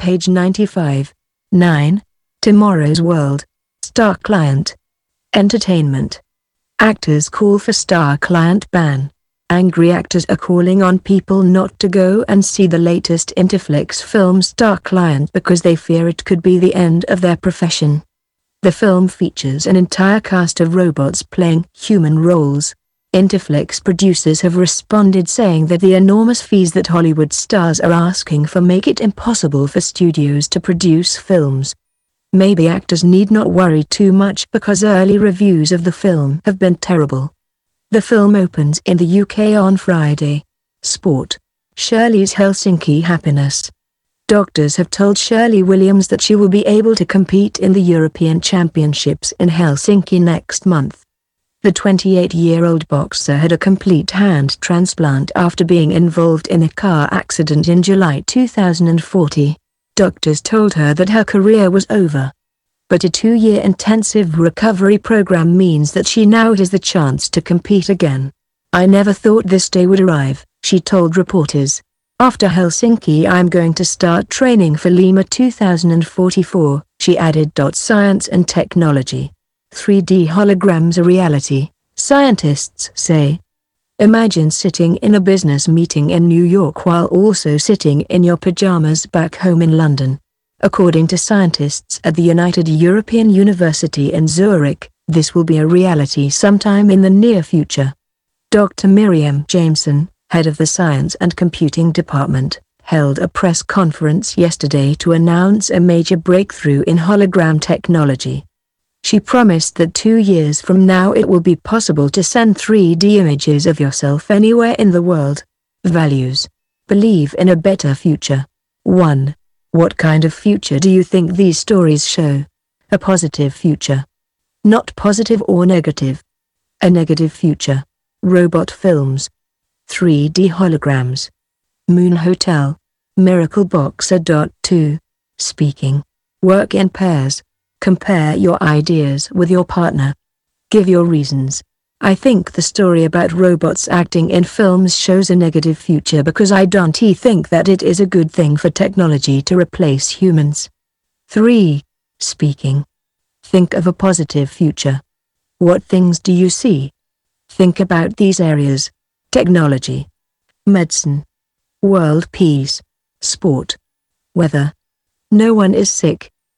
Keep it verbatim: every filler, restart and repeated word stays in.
page ninety-five. nine. Tomorrow's World. Star Client. Entertainment. Actors call for Star Client ban. Angry actors are calling on people not to go and see the latest Interflix film Star Client because they fear it could be the end of their profession. The film features an entire cast of robots playing human roles. Interflix producers have responded saying that the enormous fees that Hollywood stars are asking for make it impossible for studios to produce films. Maybe actors need not worry too much because early reviews of the film have been terrible. The film opens in the U K on Friday. Sport. Shirley's Helsinki happiness. Doctors have told Shirley Williams that she will be able to compete in the European Championships in Helsinki next month. The twenty-eight-year-old boxer had a complete hand transplant after being involved in a car accident in July two thousand fourteen. Doctors told her that her career was over. But a two-year intensive recovery program means that she now has the chance to compete again. "I never thought this day would arrive," she told reporters. "After Helsinki I'm going to start training for Lima two thousand forty-four, she added. Science and technology. three D holograms a reality, scientists say. Imagine sitting in a business meeting in New York while also sitting in your pajamas back home in London. According to scientists at the United European University in Zurich, this will be a reality sometime in the near future. Doctor Miriam Jameson, head of the Science and Computing Department, held a press conference yesterday to announce a major breakthrough in hologram technology. She promised that two years from now it will be possible to send three D images of yourself anywhere in the world. Values. Believe in a better future. one. What kind of future do you think these stories show? A positive future. Not positive or negative. A negative future. Robot films. three D holograms. Moon Hotel. Miracle Boxer. two. Speaking. Work in pairs. Compare your ideas with your partner. Give your reasons. I think the story about robots acting in films shows a negative future because I don't think that it is a good thing for technology to replace humans. three. Speaking. Think of a positive future. What things do you see? Think about these areas. Technology. Medicine. World peace. Sport. Weather. No one is sick.